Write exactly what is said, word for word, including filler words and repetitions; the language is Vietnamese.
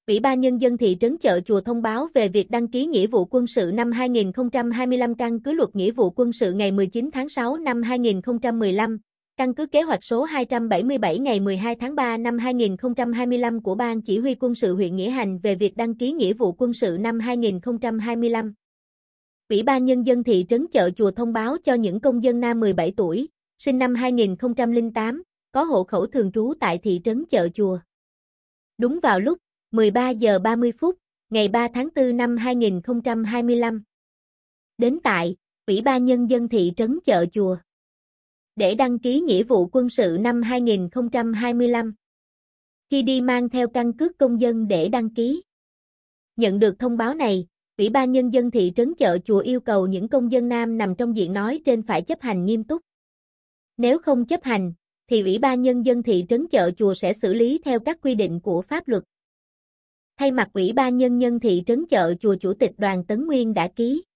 Ủy ban Nhân dân thị trấn Chợ Chùa thông báo về việc đăng ký nghĩa vụ quân sự năm hai nghìn không trăm hai mươi lăm căn cứ Luật Nghĩa vụ Quân sự ngày mười chín tháng sáu năm hai nghìn không trăm mười lăm, căn cứ kế hoạch số hai trăm bảy mươi bảy ngày mười hai tháng ba năm hai nghìn không trăm hai mươi lăm của Ban Chỉ huy Quân sự huyện Nghĩa Hành về việc đăng ký nghĩa vụ quân sự năm hai nghìn không trăm hai mươi lăm. Ủy ban Nhân dân thị trấn Chợ Chùa thông báo cho những công dân nam mười bảy tuổi, sinh năm hai nghìn không trăm lẻ tám, có hộ khẩu thường trú tại thị trấn Chợ Chùa. Đúng vào lúc mười ba giờ ba mươi phút, ngày ba tháng tư năm hai nghìn không trăm hai mươi lăm. Đến tại Ủy ban Nhân dân thị trấn Chợ Chùa để đăng ký nghĩa vụ quân sự năm hai nghìn không trăm hai mươi lăm. Khi đi mang theo căn cước công dân để đăng ký. Nhận được thông báo này, Ủy ban Nhân dân thị trấn Chợ Chùa yêu cầu những công dân nam nằm trong diện nói trên phải chấp hành nghiêm túc. Nếu không chấp hành, thì Ủy ban Nhân dân thị trấn Chợ Chùa sẽ xử lý theo các quy định của pháp luật. Thay mặt Ủy ban Nhân dân thị trấn Chợ Chùa, Chủ tịch Đoàn Tấn Nguyên đã ký